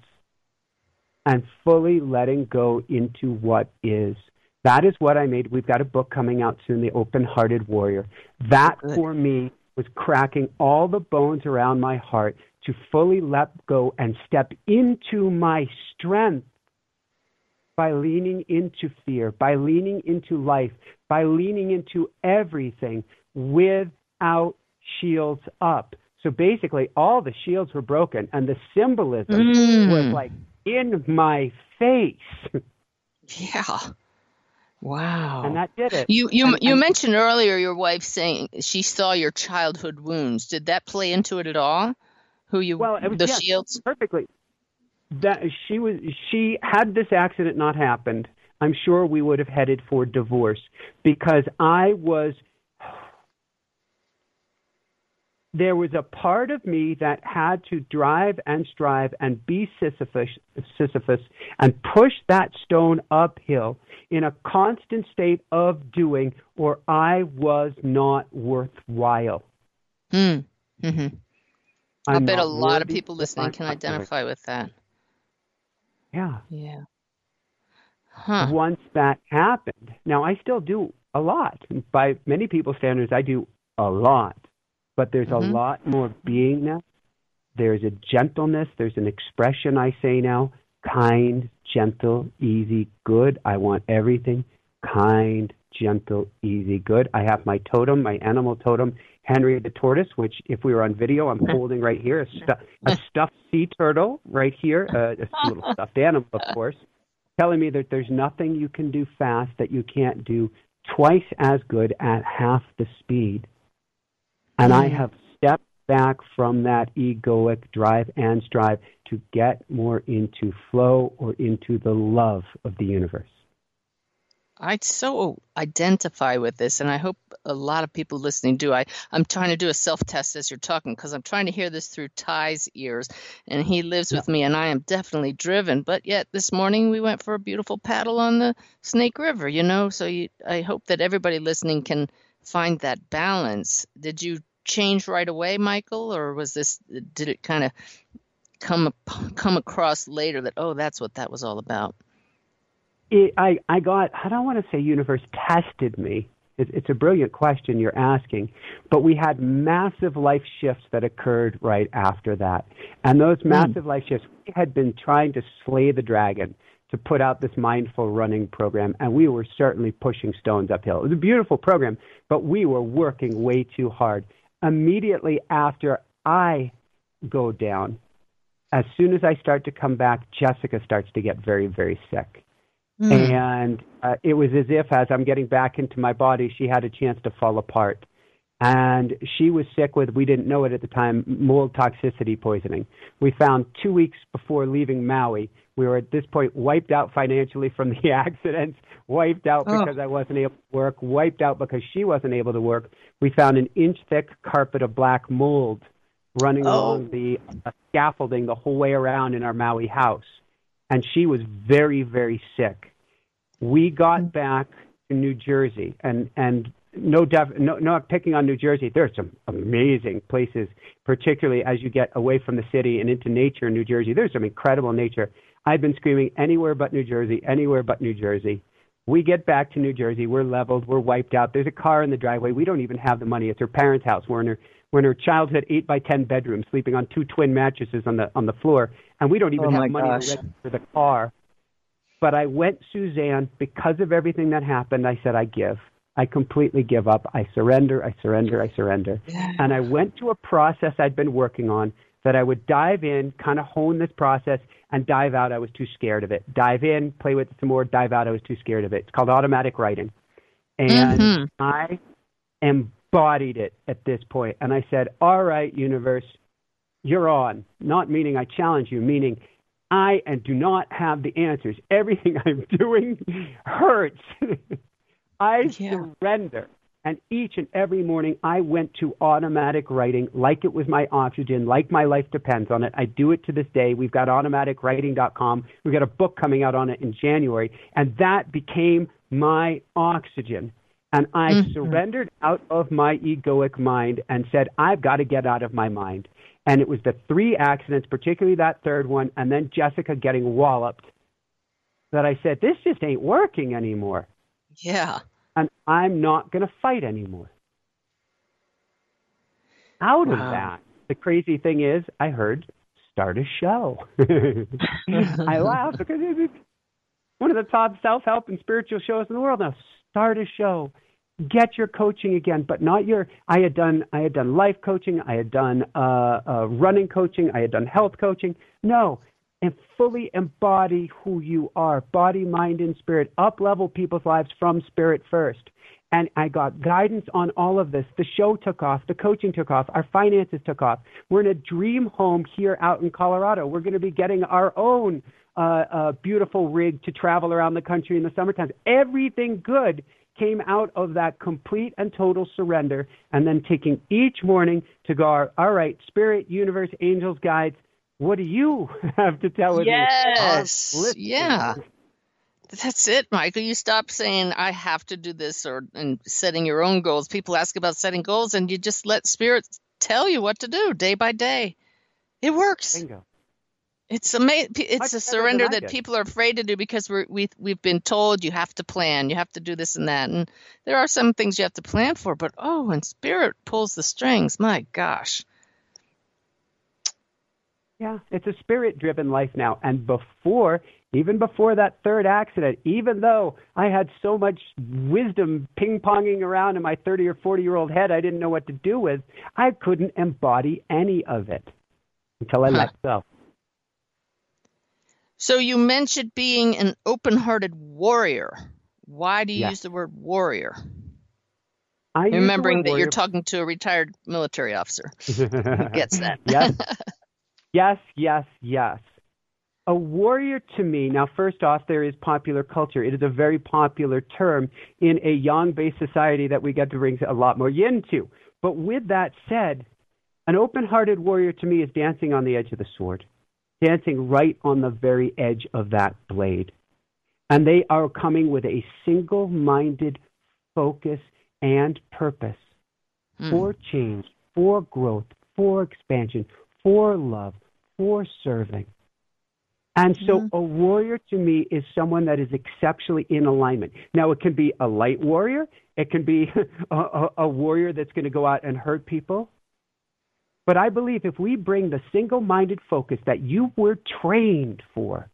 Speaker 7: and fully letting go into what is. That is what I made. We've got a book coming out soon, The Open-Hearted Warrior. That, for me, was cracking all the bones around my heart to fully let go and step into my strength by leaning into fear, by leaning into life, by leaning into everything without shields up. So basically, all the shields were broken, and the symbolism mm. was like in my face.
Speaker 6: Yeah. Wow.
Speaker 7: And that did it.
Speaker 6: You you
Speaker 7: and,
Speaker 6: you
Speaker 7: and,
Speaker 6: mentioned earlier your wife saying she saw your childhood wounds. Did that play into it at all? Who you
Speaker 7: well, it was,
Speaker 6: the
Speaker 7: yeah,
Speaker 6: shields?
Speaker 7: Perfectly. That she was she had this accident not happened, I'm sure we would have headed for divorce, because I was there was a part of me that had to drive and strive and be Sisyphus, Sisyphus and push that stone uphill in a constant state of doing, or I was not worthwhile.
Speaker 6: Mm. Mm-hmm. I bet a lot of people listening can identify with that.
Speaker 7: Yeah.
Speaker 6: Yeah. Huh.
Speaker 7: Once that happened, now I still do a lot. By many people's standards, I do a lot. But there's mm-hmm. a lot more beingness. There's a gentleness. There's an expression I say now, kind, gentle, easy, good. I want everything kind, gentle, easy, good. I have my totem, my animal totem, Henry the tortoise, which if we were on video, I'm holding right here, a, stu- a stuffed sea turtle right here, uh, a little stuffed animal, of course, telling me that there's nothing you can do fast that you can't do twice as good at half the speed. And I have stepped back from that egoic drive and strive to get more into flow or into the love of the universe.
Speaker 6: I so identify with this, and I hope a lot of people listening do. I, I'm trying to do a self-test as you're talking, because I'm trying to hear this through Ty's ears, and he lives yeah. with me, and I am definitely driven. But yet this morning we went for a beautiful paddle on the Snake River, you know, so you, I hope that everybody listening can find that balance. Did you change right away, Michael, or was this, did it kind of come come across later that, oh, that's what that was all about?
Speaker 7: It, I, I got, I don't want to say universe tested me, It's, it's a brilliant question you're asking. But we had massive life shifts that occurred right after that. And those massive mm. life shifts, we had been trying to slay the dragon to put out this mindful running program, and we were certainly pushing stones uphill. It was a beautiful program, but we were working way too hard. Immediately after I go down, as soon as I start to come back, Jessica starts to get very, very sick. Mm. And uh, it was as if, as I'm getting back into my body, she had a chance to fall apart. And she was sick with, we didn't know it at the time, mold toxicity poisoning. We found two weeks before leaving Maui, we were at this point wiped out financially from the accidents, wiped out
Speaker 6: oh.
Speaker 7: because I wasn't able to work, wiped out because she wasn't able to work. We found an inch-thick carpet of black mold running oh. along the uh, scaffolding the whole way around in our Maui house. And she was very, very sick. We got mm-hmm. back to New Jersey, and, and no, def- no, not picking on New Jersey. There are some amazing places, particularly as you get away from the city and into nature in New Jersey. There's some incredible nature. I've been screaming anywhere but New Jersey, anywhere but New Jersey. We get back to New Jersey. We're leveled. We're wiped out. There's a car in the driveway. We don't even have the money. It's her parents' house. We're in her, we're in her childhood eight by ten bedroom, sleeping on two twin mattresses on the on the floor, and we don't even
Speaker 6: oh
Speaker 7: have money
Speaker 6: gosh.
Speaker 7: to register the car. But I went, Suzanne, because of everything that happened, I said, I give. I completely give up. I surrender, I surrender, I surrender. Yeah. And I went to a process I'd been working on that I would dive in, kind of hone this process, and dive out. I was too scared of it. Dive in, play with it some more, dive out. I was too scared of it. It's called automatic writing. And mm-hmm. I embodied it at this point. And I said, all right, universe, you're on. Not meaning I challenge you, meaning I and do not have the answers. Everything I'm doing hurts. I yeah. surrender. And each and every morning I went to automatic writing like it was my oxygen, like my life depends on it. I do it to this day. We've got automatic writing dot com. We've got a book coming out on it in January. And that became my oxygen. And I mm-hmm. surrendered out of my egoic mind and said, I've got to get out of my mind. And it was the three accidents, particularly that third one, and then Jessica getting walloped, that I said, this just ain't working anymore.
Speaker 6: Yeah.
Speaker 7: And I'm not going to fight anymore. Out wow. of that, the crazy thing is, I heard, start a show. I laugh because it's one of the top self-help and spiritual shows in the world now. Start a show. Get your coaching again, but not your. I had done. I had done life coaching. I had done uh, uh, running coaching. I had done health coaching. No, and fully embody who you are, body, mind, and spirit. Up level people's lives from spirit first. And I got guidance on all of this. The show took off. The coaching took off. Our finances took off. We're in a dream home here out in Colorado. We're going to be getting our own uh, uh, beautiful rig to travel around the country in the summertime. Everything good came out of that complete and total surrender, and then taking each morning to go, all right, spirit, universe, angels, guides, what do you have to tell us?
Speaker 6: Yes, yeah. That's it, Michael. You stop saying, I have to do this, or and setting your own goals. People ask about setting goals, and you just let spirit tell you what to do day by day. It works.
Speaker 7: Bingo.
Speaker 6: It's amazing. It's a surrender that people are afraid to do because we're, we we've been told you have to plan, you have to do this and that, and there are some things you have to plan for. But oh, when spirit pulls the strings, my gosh.
Speaker 7: Yeah, it's a spirit-driven life now. And before, even before that third accident, even though I had so much wisdom ping-ponging around in my thirty or forty-year-old head, I didn't know what to do with. I couldn't embody any of it until I huh. let go.
Speaker 6: So you mentioned being an open-hearted warrior. Why do you yes. use the word warrior?
Speaker 7: I
Speaker 6: Remembering that
Speaker 7: warrior.
Speaker 6: you're talking to a retired military officer who gets that.
Speaker 7: Yes, yes, yes, yes. A warrior to me, now first off, there is popular culture. It is a very popular term in a yang-based society that we get to bring a lot more yin to. But with that said, an open-hearted warrior to me is dancing on the edge of the sword. Dancing right on the very edge of that blade. And they are coming with a single-minded focus and purpose hmm. for change, for growth, for expansion, for love, for serving. And so
Speaker 6: Mhm.
Speaker 7: a warrior to me is someone that is exceptionally in alignment. Now, it can be a light warrior. It can be a, a, a warrior that's going to go out and hurt people. But I believe if we bring the single-minded focus that you were trained for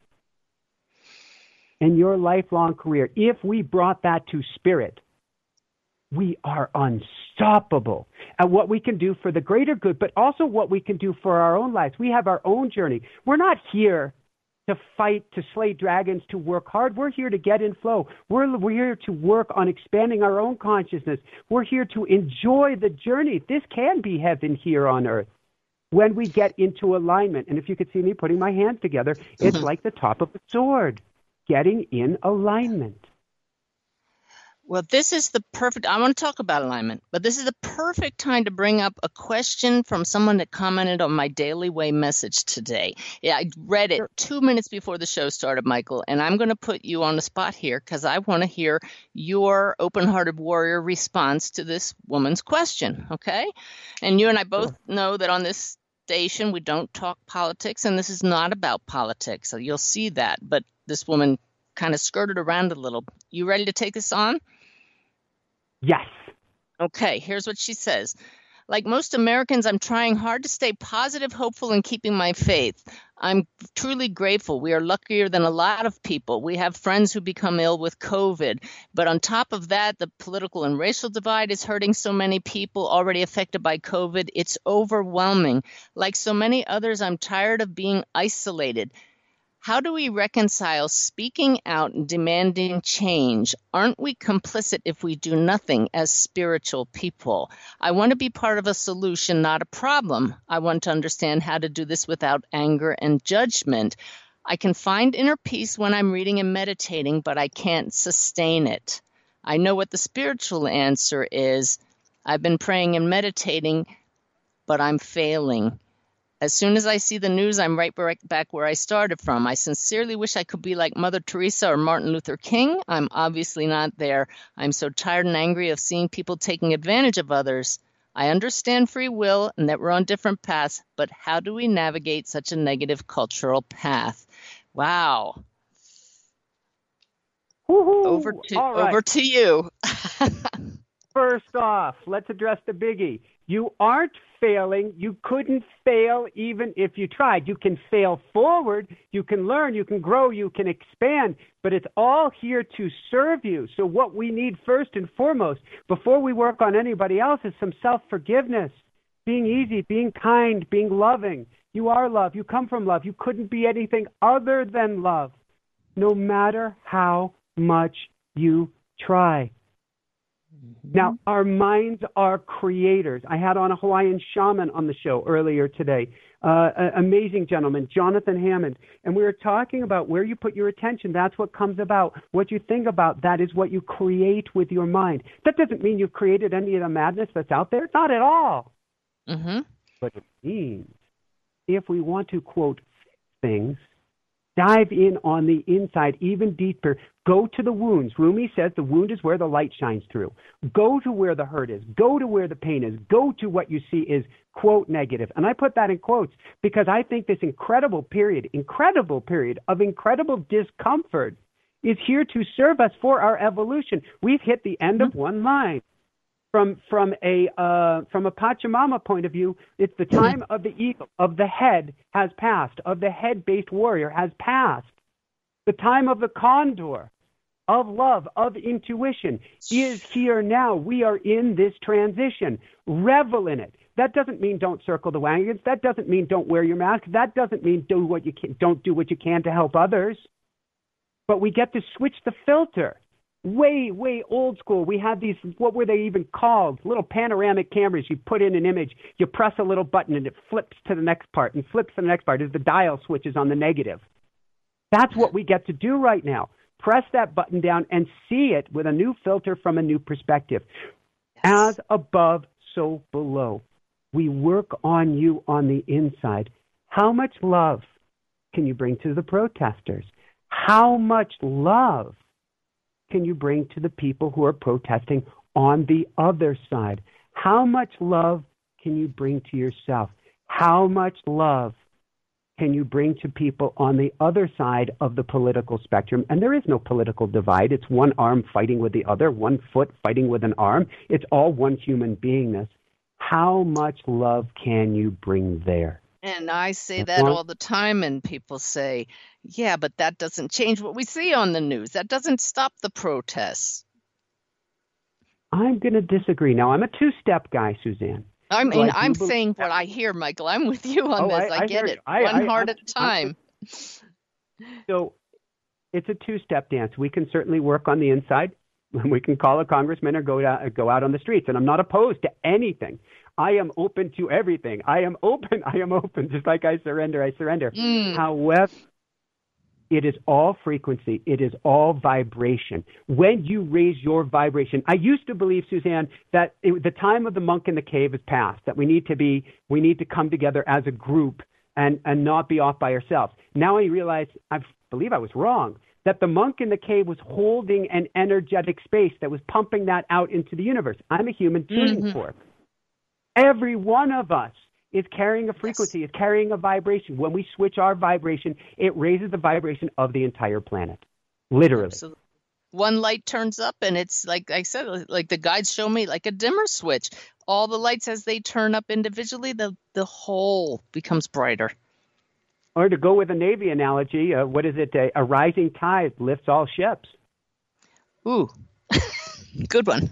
Speaker 7: in your lifelong career, if we brought that to spirit, we are unstoppable at what we can do for the greater good, but also what we can do for our own lives. We have our own journey. We're not here to fight, to slay dragons, to work hard. We're here to get in flow. We're, we're here to work on expanding our own consciousness. We're here to enjoy the journey. This can be heaven here on earth when we get into alignment. And if you could see me putting my hands together, it's like the top of a sword, getting in alignment.
Speaker 6: Well, this is the perfect, I want to talk about alignment, but this is the perfect time to bring up a question from someone that commented on my Daily Way message today. Yeah, I read it two minutes before the show started, Michael, and I'm going to put you on the spot here because I want to hear your open-hearted warrior response to this woman's question, okay? And you and I both know that on this station we don't talk politics, and this is not about politics, so you'll see that, but this woman kind of skirted around a little. You ready to take this on?
Speaker 7: Yes.
Speaker 6: Okay, here's what she says. Like most Americans, I'm trying hard to stay positive, hopeful, and keeping my faith. I'm truly grateful. We are luckier than a lot of people. We have friends who become ill with COVID. But on top of that, the political and racial divide is hurting so many people already affected by COVID. It's overwhelming. Like so many others, I'm tired of being isolated. How do we reconcile speaking out and demanding change? Aren't we complicit if we do nothing as spiritual people? I want to be part of a solution, not a problem. I want to understand how to do this without anger and judgment. I can find inner peace when I'm reading and meditating, but I can't sustain it. I know what the spiritual answer is. I've been praying and meditating, but I'm failing. As soon as I see the news, I'm right back where I started from. I sincerely wish I could be like Mother Teresa or Martin Luther King. I'm obviously not there. I'm so tired and angry of seeing people taking advantage of others. I understand free will and that we're on different paths, but how do we navigate such a negative cultural path? Wow.
Speaker 7: Woo-hoo.
Speaker 6: Over to
Speaker 7: All right.
Speaker 6: over to you.
Speaker 7: First off, let's address the biggie. You aren't failing. You couldn't fail even if you tried. You can fail forward. You can learn. You can grow. You can expand. But it's all here to serve you. So what we need first and foremost, before we work on anybody else, is some self-forgiveness. Being easy, being kind, being loving. You are love. You come from love. You couldn't be anything other than love, no matter how much you try. Now, our minds are creators. I had on a Hawaiian shaman on the show earlier today, uh, an amazing gentleman, Jonathan Hammond, and we were talking about where you put your attention. That's what comes about. What you think about, that is what you create with your mind. That doesn't mean you've created any of the madness that's out there. Not at all.
Speaker 6: Mm-hmm.
Speaker 7: But it means if we want to, quote, things, dive in on the inside even deeper. Go to the wounds. Rumi says the wound is where the light shines through. Go to where the hurt is. Go to where the pain is. Go to what you see is, quote, negative. And I put that in quotes because I think this incredible period, incredible period of incredible discomfort is here to serve us for our evolution. We've hit the end of one line. From from a uh, from a Pachamama point of view, it's the time of the eagle, of the head has passed, of the head-based warrior has passed. The time of the condor, of love, of intuition, is here now. We are in this transition. Revel in it. That doesn't mean don't circle the wagons. That doesn't mean don't wear your mask. That doesn't mean do what you can, don't do what you can to help others. But we get to switch the filter. Way, way old school. We had these, what were they even called? Little panoramic cameras. You put in an image, you press a little button, and it flips to the next part, and flips to the next part as the dial switches on the negative. That's what we get to do right now. Press that button down and see it with a new filter from a new perspective. As above, so below. We work on you on the inside. How much love can you bring to the protesters? How much love can you bring to the people who are protesting on the other side? How much love can you bring to yourself? How much love can you bring to people on the other side of the political spectrum? And there is no political divide. It's one arm fighting with the other, one foot fighting with an arm. It's all one human beingness. How much love can you bring there?
Speaker 6: And I say that all the time, and people say, yeah, but that doesn't change what we see on the news. That doesn't stop the protests.
Speaker 7: I'm going to disagree. Now, I'm a two-step guy, Suzanne.
Speaker 6: I mean,
Speaker 7: so I
Speaker 6: I'm
Speaker 7: believe-
Speaker 6: saying what I hear, Michael. I'm with you on
Speaker 7: Oh,
Speaker 6: this.
Speaker 7: I-
Speaker 6: I,
Speaker 7: I
Speaker 6: get
Speaker 7: hear
Speaker 6: it.
Speaker 7: you. I-
Speaker 6: One
Speaker 7: I-
Speaker 6: heart
Speaker 7: I'm-
Speaker 6: at a time.
Speaker 7: So it's a two-step dance. We can certainly work on the inside. We can call a congressman or go out, go out on the streets. And I'm not opposed to anything. I am open to everything. I am open. I am open. Just like I surrender, I surrender.
Speaker 6: Mm.
Speaker 7: However, it is all frequency. It is all vibration. When you raise your vibration, I used to believe, Suzanne, that it, the time of the monk in the cave is past, that we need to be, we need to come together as a group and, and not be off by ourselves. Now I realize, I believe I was wrong, that the monk in the cave was holding an energetic space that was pumping that out into the universe. I'm a human tuning
Speaker 6: Mm-hmm.
Speaker 7: fork. Every one of us is carrying a frequency, yes. is carrying a vibration. When we switch our vibration, it raises the vibration of the entire planet, literally.
Speaker 6: Absolutely. One light turns up, and it's like I said, like the guides show me, like a dimmer switch. All the lights, as they turn up individually, the, the whole becomes brighter.
Speaker 7: Or to go with a Navy analogy, uh, what is it? A, a rising tide lifts all ships.
Speaker 6: Ooh, good one.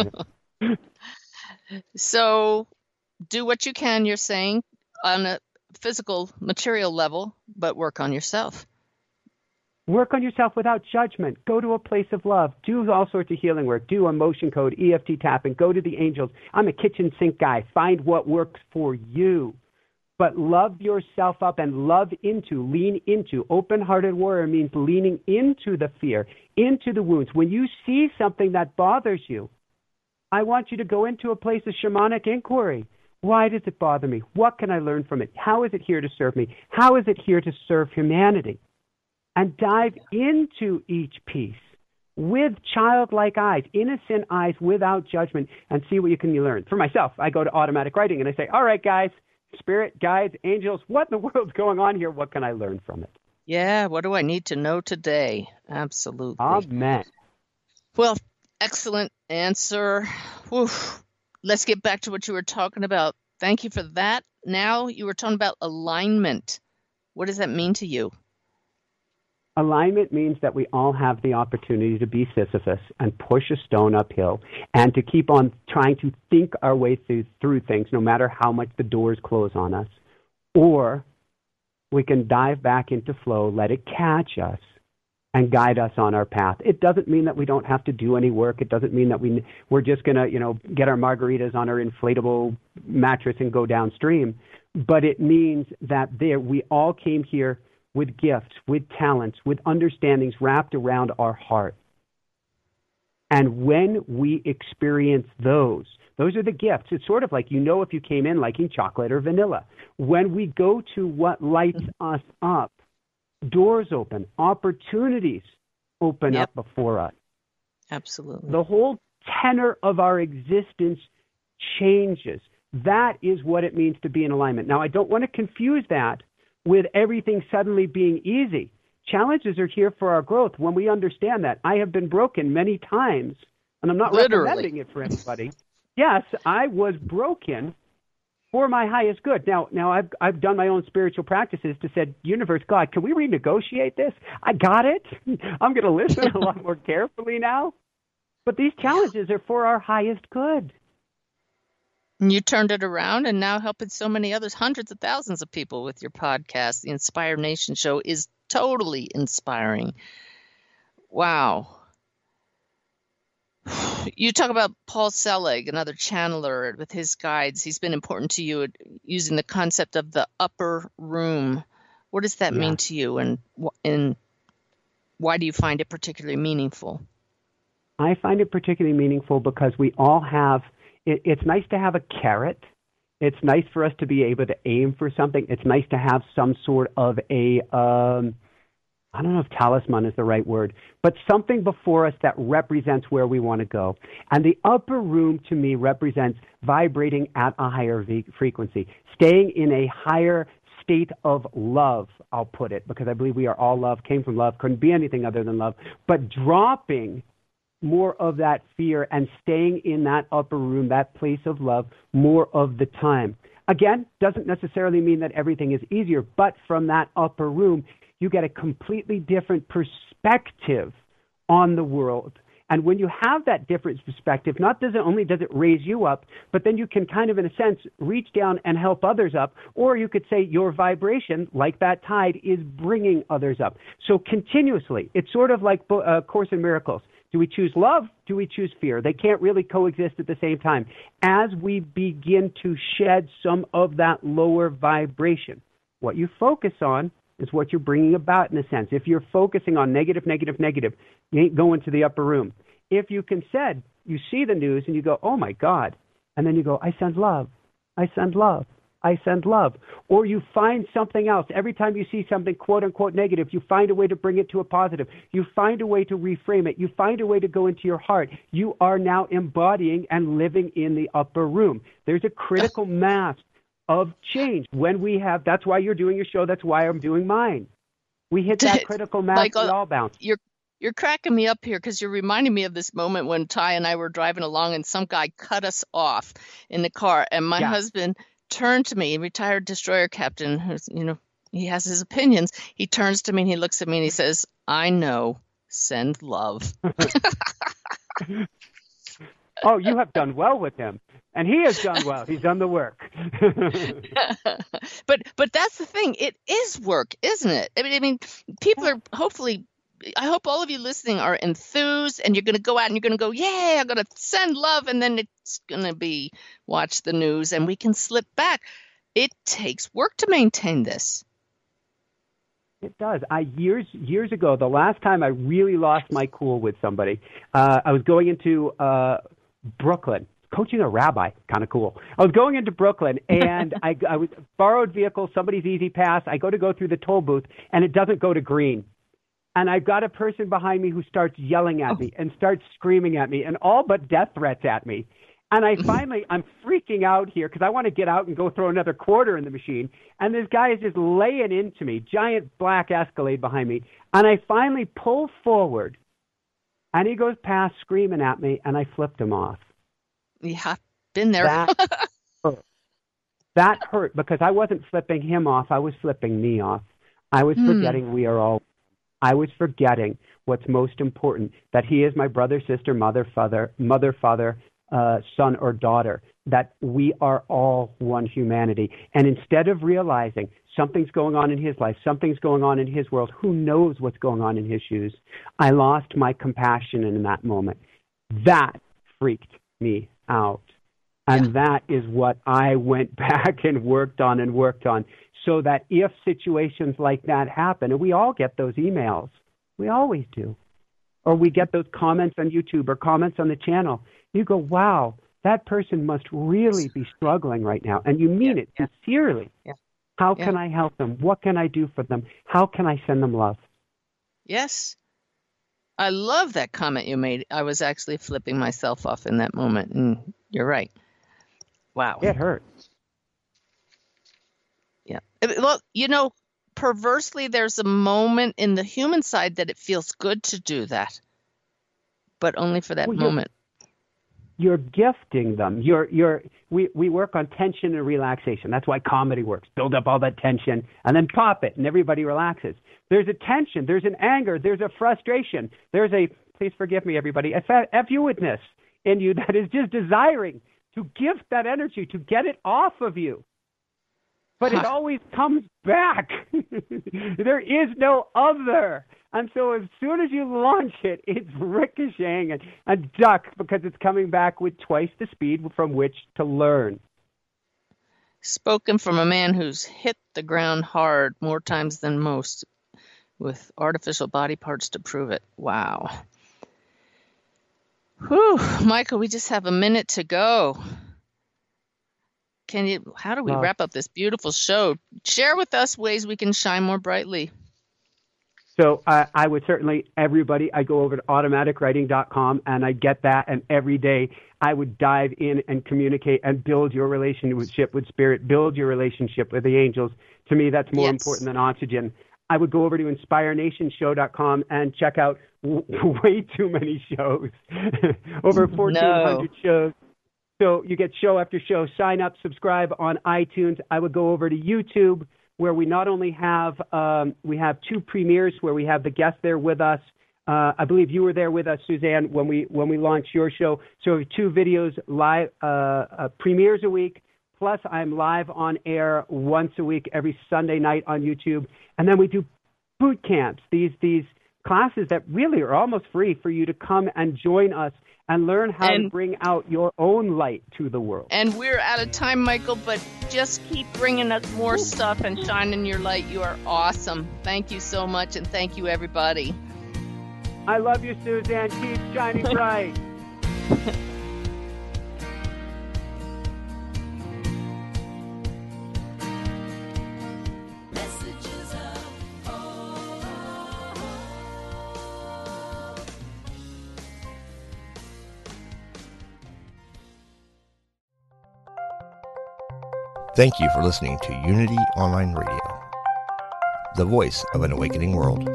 Speaker 6: So do what you can, you're saying, on a physical, material level, but work on yourself.
Speaker 7: Work on yourself without judgment. Go to a place of love. Do all sorts of healing work. Do emotion code, E F T tapping. Go to the angels. I'm a kitchen sink guy. Find what works for you. But love yourself up and love into, lean into. Open-hearted warrior means leaning into the fear, into the wounds. When you see something that bothers you, I want you to go into a place of shamanic inquiry. Why does it bother me? What can I learn from it? How is it here to serve me? How is it here to serve humanity? And dive into each piece with childlike eyes, innocent eyes without judgment, and see what you can learn. For myself, I go to automatic writing and I say, all right, guys, spirit, guides, angels, what in the world's going on here? What can I learn from it?
Speaker 6: Yeah, what do I need to know today? Absolutely.
Speaker 7: Amen.
Speaker 6: Well, excellent answer. Whew. Let's get back to what you were talking about. Thank you for that. Now you were talking about alignment. What does that mean to you?
Speaker 7: Alignment means that we all have the opportunity to be Sisyphus and push a stone uphill and to keep on trying to think our way through, through things, no matter how much the doors close on us. Or we can dive back into flow, let it catch us, and guide us on our path. It doesn't mean that we don't have to do any work. It doesn't mean that we, we're just going to, you know, get our margaritas on our inflatable mattress and go downstream. But it means that there we all came here with gifts, with talents, with understandings wrapped around our heart. And when we experience those, those are the gifts. It's sort of like, you know, if you came in liking chocolate or vanilla. When we go to what lights us up, doors open, opportunities open
Speaker 6: Yep.
Speaker 7: up before us.
Speaker 6: Absolutely.
Speaker 7: The whole tenor of our existence changes. That is what it means to be in alignment. Now, I don't want to confuse that with everything suddenly being easy. Challenges are here for our growth. When we understand that, I have been broken many times, and I'm not
Speaker 6: Literally.
Speaker 7: recommending it for anybody. Yes, I was broken for my highest good. Now, now I've I've done my own spiritual practices to say, universe, God, can we renegotiate this? I got it. I'm going to listen a lot more carefully now. But these challenges are for our highest good.
Speaker 6: And you turned it around and now helping so many others, hundreds of thousands of people with your podcast. The Inspire Nation show is totally inspiring. Wow. You talk about Paul Selig, another channeler with his guides. He's been important to you using the concept of the upper room. What does that
Speaker 7: Yeah.
Speaker 6: mean to you, and and why do you find it particularly meaningful?
Speaker 7: I find it particularly meaningful because we all have, it, it's nice to have a carrot. It's nice for us to be able to aim for something. It's nice to have some sort of a, um, I don't know if talisman is the right word, but something before us that represents where we want to go. And the upper room to me represents vibrating at a higher v- frequency, staying in a higher state of love, I'll put it, because I believe we are all love, came from love, couldn't be anything other than love, but dropping more of that fear and staying in that upper room, that place of love, more of the time. Again, doesn't necessarily mean that everything is easier, but from that upper room, you get a completely different perspective on the world. And when you have that different perspective, not does it only does it raise you up, but then you can kind of, in a sense, reach down and help others up. Or you could say your vibration, like that tide, is bringing others up. So continuously, it's sort of like uh, Course in Miracles. Do we choose love? Do we choose fear? They can't really coexist at the same time. As we begin to shed some of that lower vibration, what you focus on is what you're bringing about, in a sense. If you're focusing on negative, negative, negative, you ain't going to the upper room. If you can said, you see the news and you go, oh my God, and then you go, I send love, I send love, I send love. Or you find something else. Every time you see something quote unquote negative, you find a way to bring it to a positive. You find a way to reframe it. You find a way to go into your heart. You are now embodying and living in the upper room. There's a critical mass of change when we have, that's why you're doing your show, that's why I'm doing mine. We hit that critical mass,
Speaker 6: Michael,
Speaker 7: we all bounce.
Speaker 6: You're, you're cracking me up here because you're reminding me of this moment when Ty and I were driving along and some guy cut us off in the car, and my yeah. husband turned to me, retired destroyer captain, who's, you know, he has his opinions. He turns to me and he looks at me and he says, I know, send love.
Speaker 7: Oh, you have done well with him. And he has done well. He's done the work.
Speaker 6: but but that's the thing. It is work, isn't it? I mean, I mean, people are hopefully, I hope all of you listening are enthused and you're going to go out and you're going to go, yeah, I'm going to send love. And then it's going to be watch the news and we can slip back. It takes work to maintain this.
Speaker 7: It does. I years years ago, the last time I really lost my cool with somebody, uh, I was going into uh, Brooklyn. Coaching a rabbi, kind of cool. I was going into Brooklyn, and I, I was borrowed vehicle, somebody's Easy Pass. I go to go through the toll booth, and it doesn't go to green. And I've got a person behind me who starts yelling at me and starts screaming at me and all but death threats at me. And I finally, I'm freaking out here because I want to get out and go throw another quarter in the machine. And this guy is just laying into me, giant black Escalade behind me. And I finally pull forward, and he goes past screaming at me, and I flipped him off.
Speaker 6: Yeah, been there.
Speaker 7: That hurt. That hurt because I wasn't flipping him off. I was flipping me off. I was hmm. forgetting we are all. I was forgetting what's most important, that he is my brother, sister, mother, father, mother, father, uh, son, or daughter, that we are all one humanity. And instead of realizing something's going on in his life, something's going on in his world, who knows what's going on in his shoes, I lost my compassion in that moment. That freaked me out. And yeah. that is what I went back and worked on and worked on, so that if situations like that happen, and we all get those emails, we always do, or we get those comments on YouTube or comments on the channel, you go, wow, that person must really be struggling right now. And you mean yeah. it yeah. sincerely. Yeah. How yeah. can I help them? What can I do for them? How can I send them love?
Speaker 6: Yes. I love that comment you made. I was actually flipping myself off in that moment. And you're right. Wow.
Speaker 7: It hurts.
Speaker 6: Yeah. Well, you know, perversely, there's a moment in the human side that it feels good to do that, but only for that well, moment.
Speaker 7: You're, you're gifting them. You're, you're, we, we work on tension and relaxation. That's why comedy works. Build up all that tension and then pop it, and everybody relaxes. There's a tension. There's an anger. There's a frustration. There's a, please forgive me, everybody, a F-you-witness in you that is just desiring to gift that energy, to get it off of you. But it always comes back. There is no other. And so as soon as you launch it, it's ricocheting and, and duck because it's coming back with twice the speed from which to learn.
Speaker 6: Spoken from a man who's hit the ground hard more times than most with artificial body parts to prove it. Wow. Whew, Michael, we just have a minute to go. Can you, how do we
Speaker 7: well,
Speaker 6: wrap up this beautiful show? Share with us ways we can shine more brightly.
Speaker 7: So uh, I would certainly, everybody, I go over to automatic writing dot com and I get that. And every day I would dive in and communicate and build your relationship with spirit, build your relationship with the angels. To me, that's more
Speaker 6: Yes.
Speaker 7: important than oxygen. I would go over to inspire nation show dot com and check out w- way too many shows, over fourteen hundred
Speaker 6: No.
Speaker 7: shows. So you get show after show. Sign up, subscribe on iTunes. I would go over to YouTube, where we not only have um, we have two premieres where we have the guest there with us. Uh, I believe you were there with us, Suzanne, when we when we launched your show. So we have two videos live uh, uh, premieres a week. Plus, I'm live on air once a week, every Sunday night on YouTube. And then we do boot camps, these these classes that really are almost free for you to come and join us and learn how
Speaker 6: And-
Speaker 7: to bring out your own light to the world.
Speaker 6: And we're out of time, Michael, but just keep bringing us more stuff and shining your light. You are awesome. Thank you so much, and thank you, everybody.
Speaker 7: I love you, Suzanne. Keep shining bright.
Speaker 5: Messages of hope.
Speaker 10: Thank you for listening to Unity Online Radio, the voice of an awakening world.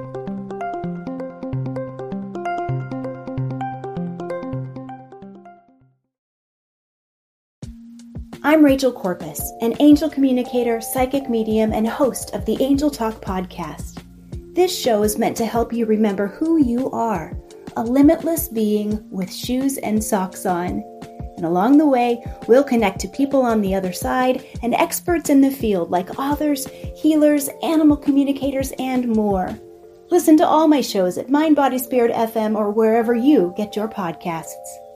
Speaker 11: I'm Rachel Corpus, an angel communicator, psychic medium, and host of the Angel Talk podcast. This show is meant to help you remember who you are, a limitless being with shoes and socks on. And along the way, we'll connect to people on the other side and experts in the field like authors, healers, animal communicators, and more. Listen to all my shows at Mind Body Spirit F M or wherever you get your podcasts.